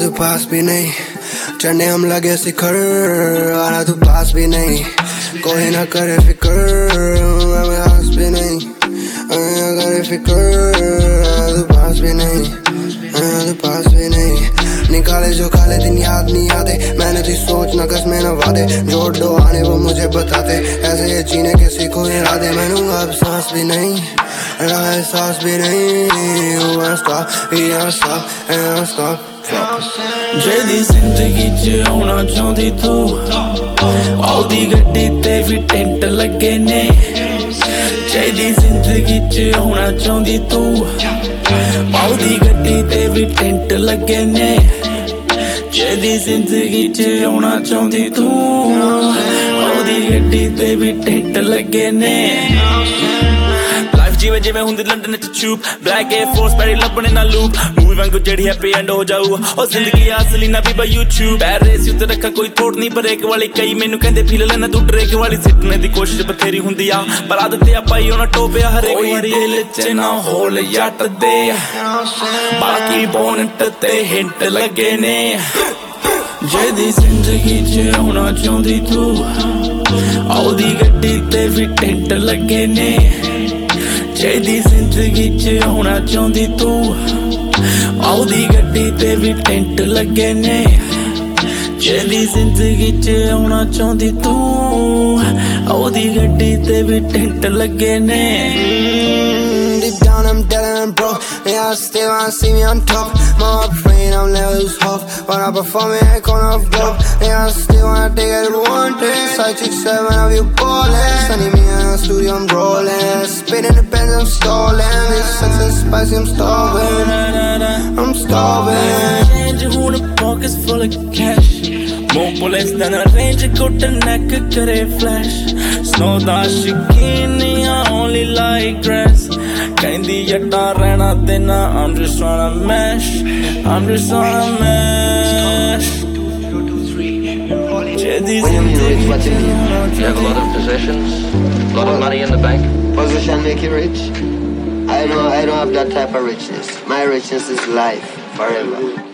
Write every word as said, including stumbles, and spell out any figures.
तू पास भी नहीं, चढ़ने हम लगे शिखर, आना तू पास भी नहीं, कोई ना करे फिक्र, हमें आस भी नहीं, ना करे फिक्र, तू पास भी नहीं, तू पास भी नहीं, निकाले जो काले दिन याद नहीं आते, मैंने थी सोच न कसमें न वादे, जोड़ दो आने वो मुझे बताते, ऐसे ये जीने के सीखो इरादे, मैंने अब सांस भी नहीं, रहा एहसास भी नहीं, हुआ स्टॉप, या स्टॉप, या स्टॉप। जेदी जिंदगी च आना चाहती तू, आउदी गड्डी ते भी टेंट लगे ने, जेदी जिंदगी च आना चाहती तू, आउदी गड्डी ते भी टेंट लगे ने, जेदी जिंदगी च आना चाहती तू, आउदी गड्डी ते भी टेंट लगे ने। जिवें जिवें हुंदी लंडन च चूप, ब्लैक एयर फोर्स पैरी लब्भने ना लूप, मूवी वांगू जेड़ी हैप्पी एंड हो जाऊ, ओ जिंदगी असली ना भी बा यूट्यूब, पैरेस उत्ते रखा कोई तोड़ नहीं ब्रेक वाली, कई मैनू कहंदे फील लेना तू ड्रेक वाली, सिटने दी कोशिश बथेरी हुंदी आ, पर आदत ते पाई होना टोपिया हरेक वारी, दिल च ना होल जट दे, बाकी बोनट ते हिंट लगे ने, जेदी जिंदगी च आना चाहती तू, आउदी गड्डी ते भी टेंट लगे ने, जेदी जिंदगी च आना चाहती तू, आउदी गड्डी ते भी टेंट लगे ने, जेदी जिंदगी च आना चाहती तू, आउदी गड्डी ते भी टेंट लगे ने। Deep down I'm dead and broke, yeah I still wanna see me on top, my brain I'm never lose hope, when I perform it I can't have dope, yeah I still wanna take it one day, side six seven of you ballin', sunny me in the studio I'm rollin', spinning the pens I'm stallin', this success spicy I'm starving, I'm starving. Change who the pockets full of cash, more bullets than a range, go to neck करे flash, snow that shikini I only like grass, कहंदी जट्टा रहना देना, I'm just tryna mash, I'm just tryna mash. William, you rich, what you need? You have a lot of possessions, a lot of money in the bank. Position make you rich? I don't, I don't have that type of richness. My richness is life, forever.